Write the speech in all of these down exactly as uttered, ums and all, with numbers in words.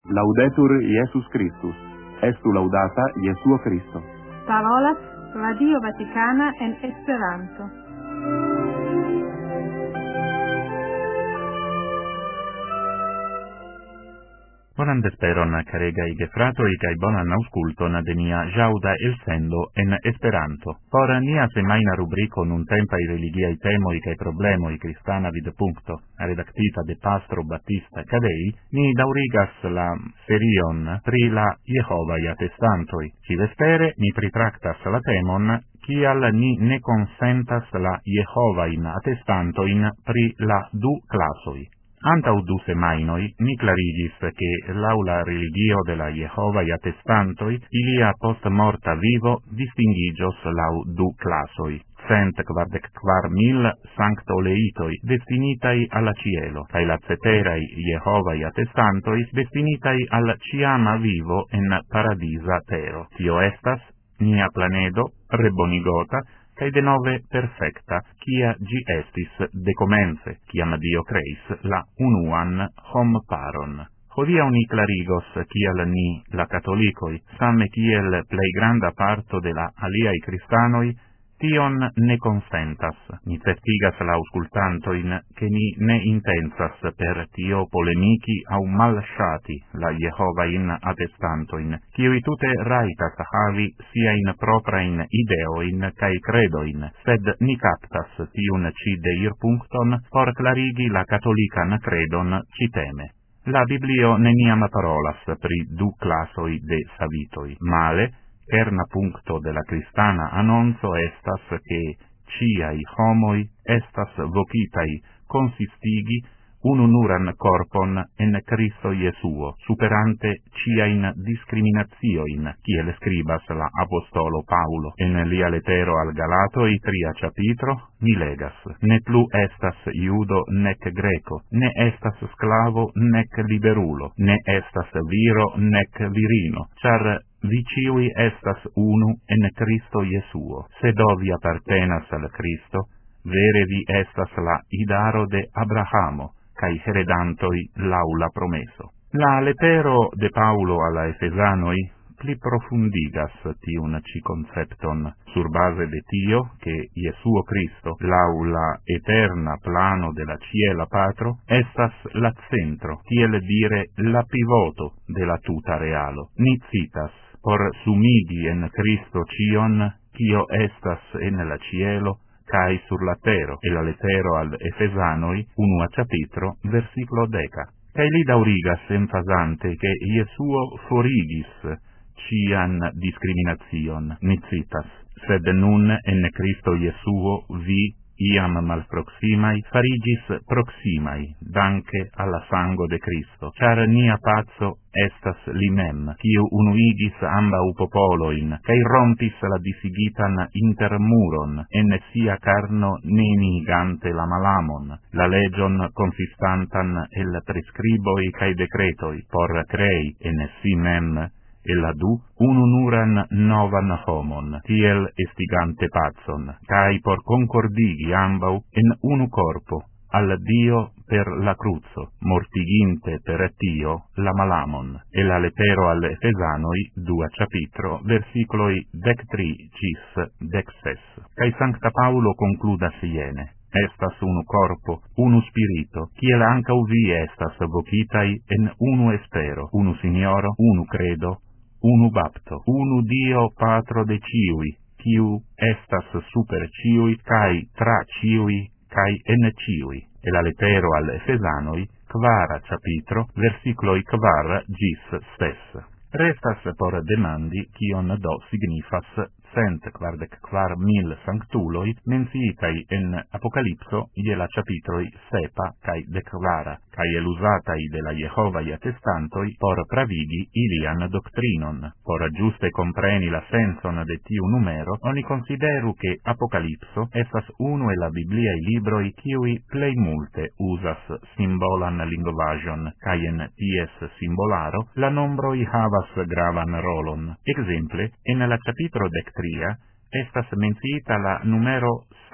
Laudetur Jesus Christus. Estu laudata Jesuo Christo. Parolas Radio Vaticana en Esperanto. Bonan vesperon, caregaj gefratoj kaj bonan aŭskulton de nia ĵaŭda elsendo en Esperanto. Por nia semajna rubriko nuntempaj religiaj temoj kaj problemoj kristana vidpunkto, redaktita de pastro Battista Cadei, ni daŭrigas la serion pri la Jehovaj atestantoj. Ĉi-vespere ni pritraktas la temon kial ni ne konsentas la Jehovajn atestantojn pri la du klasoj. Antau du semainoi, ni clarigis che laula religio de la Jehovai attestantoi, ilia post morta vivo distingigios lau du classoi. Cent quardec quar mil sancto leitoi destinitai alla cielo, cae la ceterai Jehovai attestantoi destinitai al ciama vivo en paradisa tero. Tio estas nia planedo rebonigota, cae de nove perfecta, quia gi estis decomence, ciam Dio creis la unuan hom paron. Hodia ni clarigos kiel ni, la catolicoi, same kiel plei granda parto de la aliai cristanoi, tion ne consentas. Ni certigas la auscultantoin che ni ne intensas per tio polemici au malsciati la Jehovain attestantoin, kiui tute raitas havi siain proprain ideoin cae credoin, sed ni captas tiun ci deir puncton por clarigi la catolican credon citeme. La Biblio neniam parolas pri du classoi de savitoi. Male, kerna puncto de la cristana annonzo estas che ciai homoi estas vocitai consistigi unu nuran corpon en Cristo Jesuo, superante ciain discriminazioin, kiel scribas la apostolo Paulo. En lia letero al Galatoi tria capitro, ni legas, ne plu estas iudo nec greco, ne estas sclavo nec liberulo, ne estas viro nec virino, char vi ciui estas unu en Cristo Jesuo. Se do vi appartenas al Cristo, vere vi estas la idaro de Abrahamo, cae heredantoi laula promeso. La letero de Paulo alla Efesanoi pli profundigas tiun ci concepton sur base de tio che Jesuo Cristo, laula eterna plano de la ciela patro, estas la centro, kiel dire la pivoto de la tuta realo. Ni citas, por sumigi en Cristo cion, cio estas en la cielo, cae sur la tero, e la letero al Efesanoi, unua capitro, versiclo deca. Cae li daurigas enfasante che Jesuo forigis cian discrimination, ni citas, sed nun en Cristo Jesuo vi iam malproximai farigis proximai, danke alla sango de Cristo, char nia pazzo estas li mem, quiu unuigis ambau popoloin, cae rompis la disigitan intermuron, en sia carno nenigante la malamon, la legion consistantan el prescriboi cae decretoi, por crei en si mem, e la du unu nuran novan homon, tiel estigante pazon, cae por concordigi ambau en unu corpo, al Dio per la cruzo, mortiginte per tio la malamon. E la letero al Efesanoi, dua capitro, versicloi dec tri cis dec ses. Cae Sancta Paulo concludas iene. Estas unu corpo, unu spirito, kiel ancau vi estas vocitai en unu espero, unu Signoro, unu credo, unu bapto, unu Dio patro de ciui, quiu estas super ciui, cae tra ciui, cae en ciui. E la letero al Efesanoi, quara capitro, versicloi quara gis ses. Restas por demandi cion do signifas cent quardec quar mil sanctuloi menciitai en Apocalipso ie la capitroi sepa cae declara, cae elusatai de la Jehovai attestantoi por pravigi ilian doctrinon. Por giuste compreni la senson de tiu numero, oni consideru che Apocalipso estas unu e la Bibliae libroi kiui plei multe usas simbolan linguagion, cae en ties simbolaro la nombroi havas gravan rolon. Exemple, en la capitro dectria estas menciita la numero sescent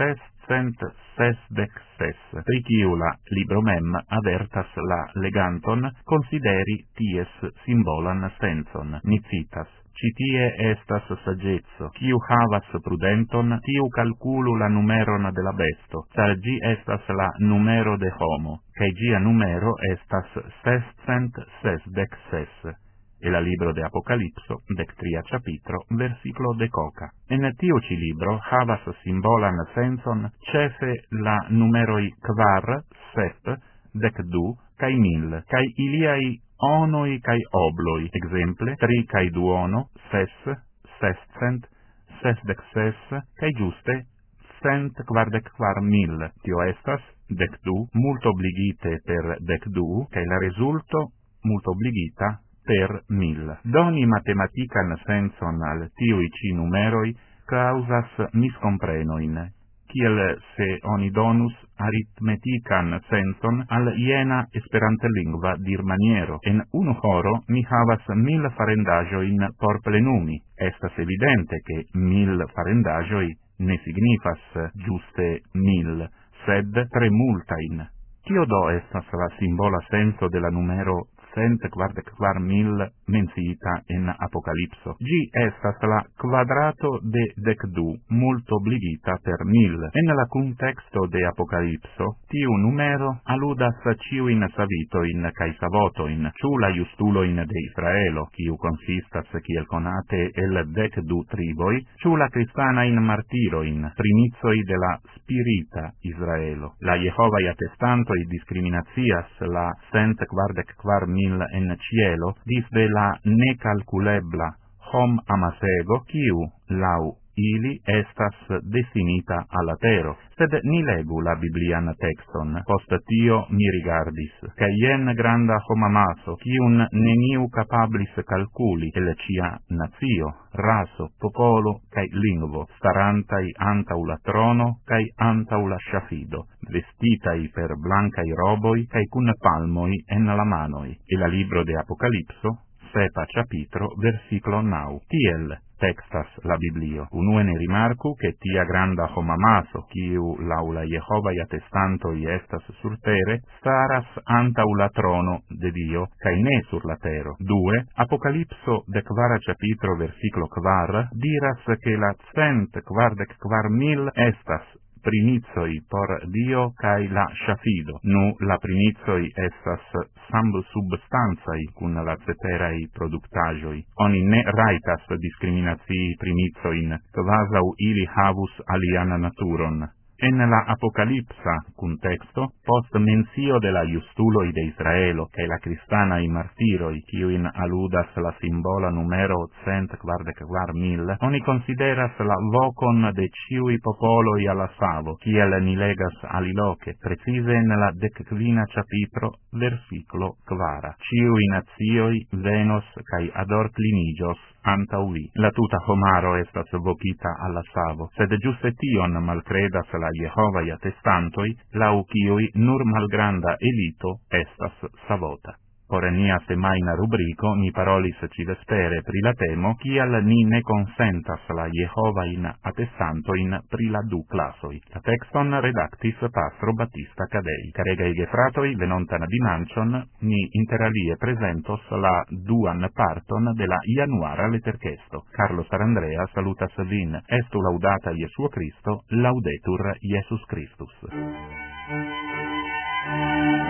cent sesdec ses, pri kiu la libro mem avertas la leganton consideri ties simbolan senson. Ni citas: ci tie estas saggezzo, kiu havas prudenton, tiu calculu la numeron de la besto, char gi estas la numero de homo, cae gia numero estas sescent sesdec ses. E la libro de Apocalipso, dectria capitro, versiclo de coca. En tiu ci libro havas simbolan senson cefe la numeroi quar, sep, decdu, cae mil, cae iliai onoi cae obloi, exemple, tri cae duono, ses, sescent, sesdec ses, cae giuste, cent quardec quar mil. Tio estas, decdu, multo obligite per decdu, cae la resulto multo obligita per mil. Doni matematican senson al tiui ci numeroi causas miscomprenoin, kiel se oni donus aritmetican senson al iena esperantlingva dir maniero. En unu horo mi havas mil farendagioin por plenumi. Estas evidente che mil farendajoi ne signifas giuste mil, sed tre multain. Kio do estas la simbola senso de la numero cent quardec quar mil menciita en Apocalipso? Gi estas la quadrato de decdu, multo obligita per mil. En la contexto de Apocalipso, tiu numero aludas ciuin savitoin cae savotoin, ciu la justuloin de Israelo, ciu consistas kiel conate el decdu triboi, ciu la cristanain martiroin, primizoi de la spirita Israelo. La Jehovai attestantoi discriminacias la cent quardec quar mil en cielo, disde la necalculebla hom amasego, kiu, lau ili, estas destinita alla tero. Sed ni legu la Biblian texton. Post tio mi rigardis, ca ien granda homamaso, kiun neniu capablis calculi, el cia nazio, raso, popolo, cae lingvo, starantai antau la trono, cae antau la sciafido, vestitai per blancai roboi, cae cun palmoi en la manoi. E la libro de Apocalipso, sepa capitro, versiclo nau. Tiel textas la Biblio. Unuene rimarcu che tia granda homamaso, kiu laula Jehovai attestantoi estas surtere, staras antau la trono de Dio, cae ne sur la tero. Due, Apocalipso de quara capitro versiclo quar, diras che la cent quardec quar mil estas primizoi por Dio cae la sciafido. Nu, la primizoi estas samb substanzai cun la ceterai productagioi. Oni ne raitas discriminacii primizoin, quasau ili havus alian naturon. En la Apocalipsa contexto, post menzio de la justuloi de Israelo, cae la cristanai martiroi, kiuin aludas la simbola numero cent quardec quar mil, oni consideras la vocon de ciui popoloi alla savo, kiel ni legas aliloque, precise en la decquina capitro, versiclo quara. Ciui nazioi venos cae adorclinigios antau vi. La tuta homaro estas vocita alla savo, sed giuste tion malcredas la Jehovai attestantoi, lau kiui nur malgranda elito estas savota. Por nia semaina rubrico ni parolis civespere pri la temo, kial ni ne consentas la Jehovain attestantoin pri la du clasoi. La texton redactis Pastro Battista Cadei. Caregai gefratoi, venontan dimancion, ni interalie presentos la duan parton de la januara letterchesto. Carlo Sarandrea salutas vin. Estu laudata Iesuo Cristo, laudetur Iesus Christus.